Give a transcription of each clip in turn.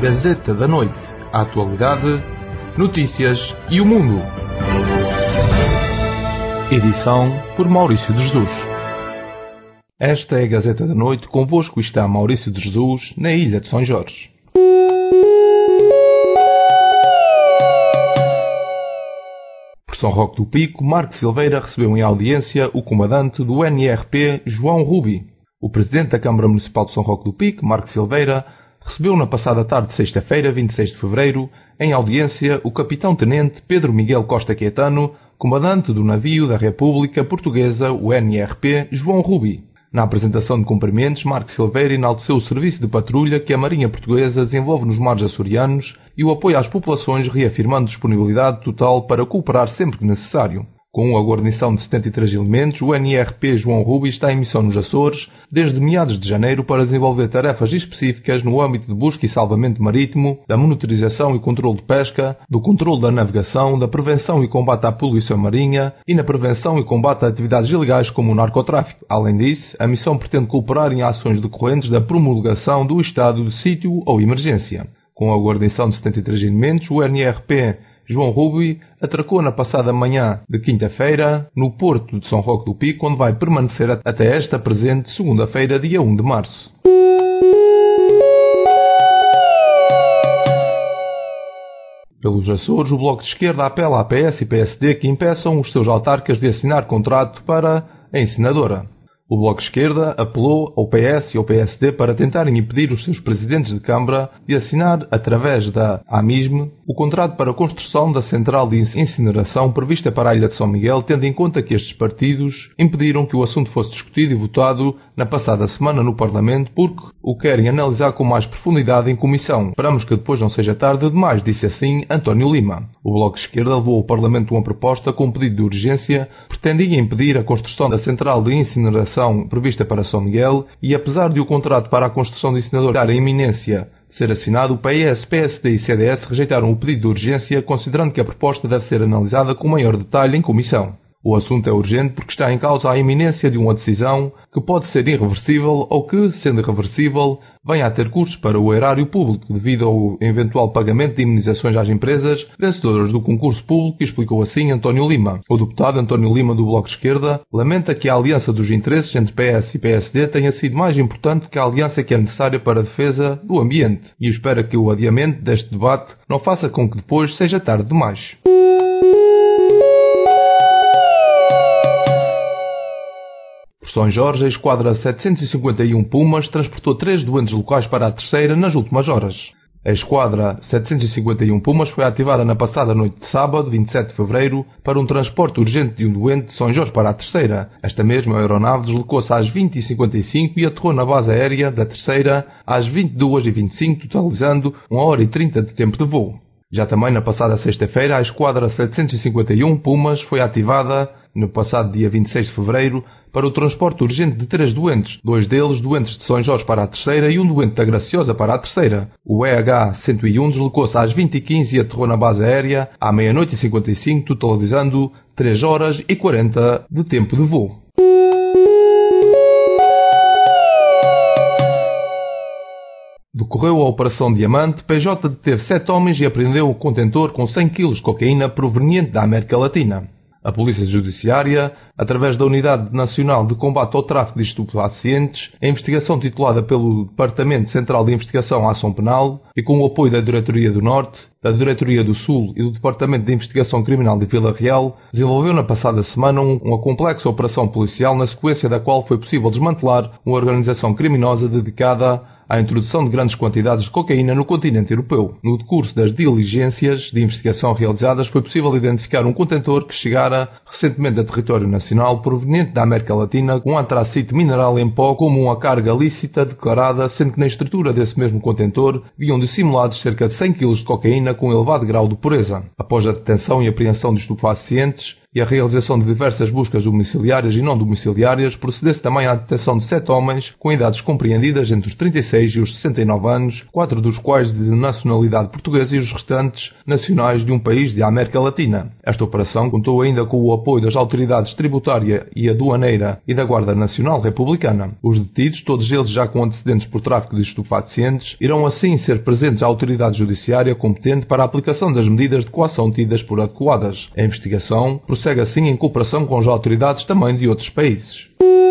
Gazeta da Noite. A atualidade, notícias e o mundo. Edição por Maurício de Jesus. Esta é a Gazeta da Noite. Convosco está Maurício de Jesus, na ilha de São Jorge. Por São Roque do Pico, Marco Silveira recebeu em audiência o comandante do NRP, João Rubi. O presidente da Câmara Municipal de São Roque do Pico, Marco Silveira, recebeu na passada tarde de sexta-feira, 26 de fevereiro, em audiência o capitão-tenente Pedro Miguel Costa Caetano, comandante do navio da República Portuguesa, o NRP, João Rubi. Na apresentação de cumprimentos, Marco Silveira enalteceu o serviço de patrulha que a Marinha Portuguesa desenvolve nos mares açorianos e o apoio às populações, reafirmando disponibilidade total para cooperar sempre que necessário. Com a guarnição de 73 elementos, o NRP João Rubi está em missão nos Açores desde meados de janeiro para desenvolver tarefas específicas no âmbito de busca e salvamento marítimo, da monitorização e controle de pesca, do controle da navegação, da prevenção e combate à poluição marinha e na prevenção e combate a atividades ilegais como o narcotráfico. Além disso, a missão pretende cooperar em ações decorrentes da promulgação do estado de sítio ou emergência. Com a guarnição de 73 elementos, o NRP João Rubi atracou na passada manhã de quinta-feira no porto de São Roque do Pico, onde vai permanecer até esta presente segunda-feira, dia 1 de março. Pelos Açores, o Bloco de Esquerda apela à PS e PSD que impeçam os seus autarcas de assinar contrato para a encenadora. O Bloco de Esquerda apelou ao PS e ao PSD para tentarem impedir os seus presidentes de Câmara de assinar, através da AMISM, o contrato para a construção da central de incineração prevista para a Ilha de São Miguel, tendo em conta que estes partidos impediram que o assunto fosse discutido e votado na passada semana no Parlamento, porque o querem analisar com mais profundidade em comissão. Esperamos que depois não seja tarde demais, disse assim António Lima. O Bloco de Esquerda levou ao Parlamento uma proposta com um pedido de urgência, pretendia impedir a construção da central de incineração prevista para São Miguel e, apesar de o contrato para a construção do incinerador dar a iminência de ser assinado, o PS, PSD e CDS rejeitaram o pedido de urgência, considerando que a proposta deve ser analisada com maior detalhe em comissão. O assunto é urgente porque está em causa a iminência de uma decisão que pode ser irreversível ou que, sendo irreversível, venha a ter custos para o erário público devido ao eventual pagamento de indemnizações às empresas vencedoras do concurso público, explicou assim António Lima. O deputado António Lima, do Bloco de Esquerda, lamenta que a aliança dos interesses entre PS e PSD tenha sido mais importante que a aliança que é necessária para a defesa do ambiente e espera que o adiamento deste debate não faça com que depois seja tarde demais. Por São Jorge, a Esquadra 751 Pumas transportou 3 doentes locais para a Terceira nas últimas horas. A Esquadra 751 Pumas foi ativada na passada noite de sábado, 27 de fevereiro, para um transporte urgente de um doente de São Jorge para a Terceira. Esta mesma aeronave deslocou-se às 20h55 e aterrou na base aérea da Terceira às 22h25, totalizando 1h30 de tempo de voo. Já também na passada sexta-feira, a Esquadra 751 Pumas foi ativada no passado dia 26 de fevereiro para o transporte urgente de 3 doentes, 2 deles doentes de São Jorge para a Terceira e um doente da Graciosa para a Terceira. O EH-101 deslocou-se às 20h15 e aterrou na base aérea à meia-noite e 55, totalizando 3h40 de tempo de voo. Decorreu a Operação Diamante, PJ deteve 7 homens e apreendeu o contentor com 100 kg de cocaína proveniente da América Latina. A Polícia Judiciária, através da Unidade Nacional de Combate ao Tráfico de Estupefacientes, a investigação titulada pelo Departamento Central de Investigação à Ação Penal e com o apoio da Diretoria do Norte, da Diretoria do Sul e do Departamento de Investigação Criminal de Vila Real, desenvolveu na passada semana uma complexa operação policial na sequência da qual foi possível desmantelar uma organização criminosa dedicada à introdução de grandes quantidades de cocaína no continente europeu. No decurso das diligências de investigação realizadas, foi possível identificar um contentor que chegara recentemente a território nacional proveniente da América Latina com antracite mineral em pó como uma carga lícita declarada, sendo que na estrutura desse mesmo contentor viam dissimulados cerca de 100 kg de cocaína com elevado grau de pureza. Após a detenção e apreensão de estupefacientes, e a realização de diversas buscas domiciliárias e não domiciliárias, procedesse também à detecção de 7 homens com idades compreendidas entre os 36 e os 69 anos, 4 dos quais de nacionalidade portuguesa e os restantes nacionais de um país de América Latina. Esta operação contou ainda com o apoio das autoridades tributária e aduaneira e da Guarda Nacional Republicana. Os detidos, todos eles já com antecedentes por tráfico de estupefacientes, irão assim ser presentes à autoridade judiciária competente para a aplicação das medidas de coação tidas por adequadas. A investigação prossegue assim em cooperação com as autoridades também de outros países.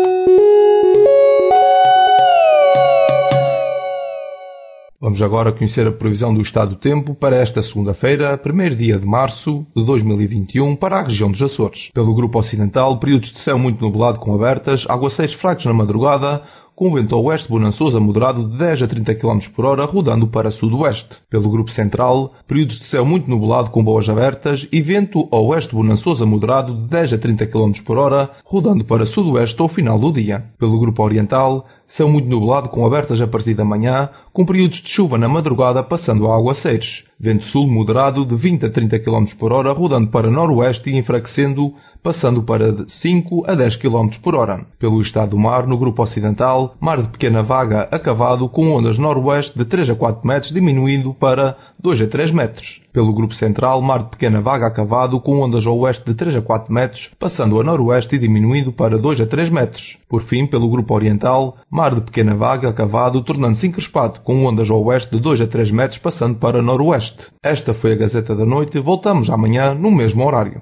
Vamos agora conhecer a previsão do estado do tempo para esta segunda-feira, 1º dia de março de 2021, para a região dos Açores. Pelo grupo ocidental, períodos de céu muito nublado com abertas, aguaceiros fracos na madrugada, com vento a oeste bonançoso a moderado de 10 a 30 km por hora, rodando para sudoeste. Pelo grupo central, períodos de céu muito nublado com boas abertas e vento a oeste bonançoso a moderado de 10 a 30 km por hora, rodando para sudoeste ao final do dia. Pelo grupo oriental, céu muito nublado com abertas a partir da manhã, com períodos de chuva na madrugada passando a aguaceiros. Vento sul moderado de 20 a 30 km por hora, rodando para noroeste e enfraquecendo, passando para 5 a 10 km por hora. Pelo estado do mar, no grupo ocidental, mar de pequena vaga acavado com ondas noroeste de 3 a 4 metros, diminuindo para 2 a 3 metros. Pelo grupo central, mar de pequena vaga acavado com ondas a oeste de 3 a 4 metros, passando a noroeste e diminuindo para 2 a 3 metros. Por fim, pelo grupo oriental, mar de pequena vaga acavado, tornando-se encrespado com ondas a oeste de 2 a 3 metros, passando para noroeste. Esta foi a Gazeta da Noite. Voltamos amanhã no mesmo horário.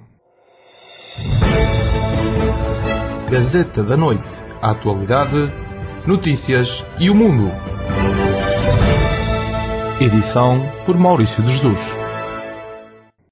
Gazeta da Noite. A atualidade, notícias e o mundo. Edição por Maurício de Jesus.